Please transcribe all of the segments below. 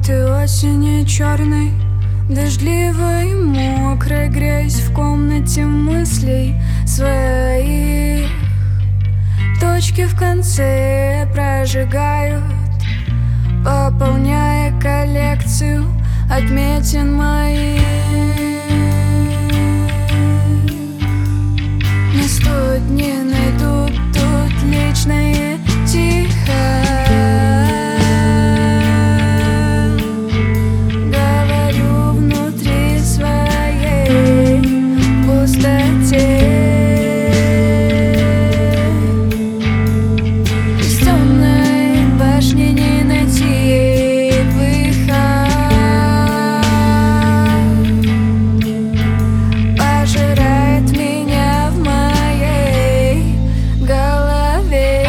Ты осени черной, дождливой, мокрой, грязь в комнате мыслей своих. Точки в конце прожигают, пополняя коллекцию отметин моих. На 100 дней найдут тут личное тихо. Говорю внутри своей пустоте. Из темной башни не найти выход. Пожирает меня в моей голове.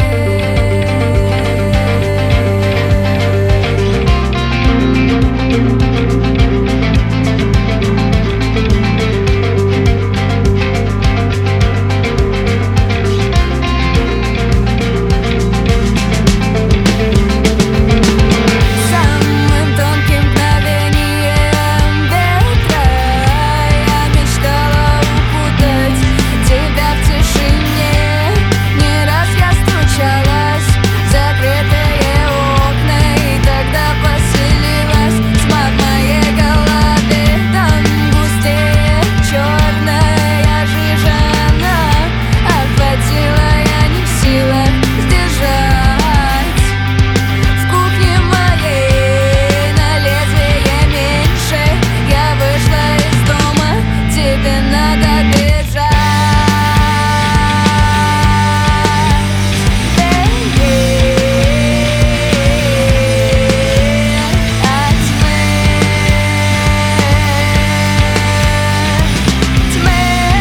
Самым тонким мгновением ветра я мечтала укутать тебя в тишине. Не раз я стучалась в закрытые окна, и тогда поселилась тьма в моей голове. Там густее черная жижа, она охватила, я не в силах сдержать. В кухне моей на лезвие меньше, я вышла из дома, тебе надо бежать. От тьмы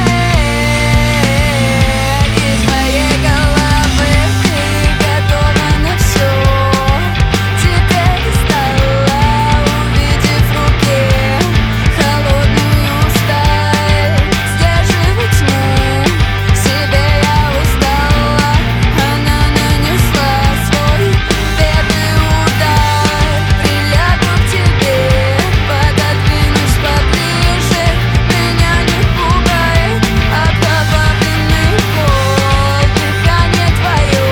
из моей головы. Ты готова на все, теперь стала, увидев в руке холодную сталь. Сдерживать тьму в себе я устала, она нанесла свой первый удар. Прилягу к тебе, пододвинусь поближе, меня не пугает окровавленный пол. Дыхание твое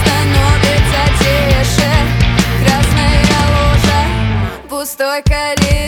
становится тише, красная ложа пустой коридор.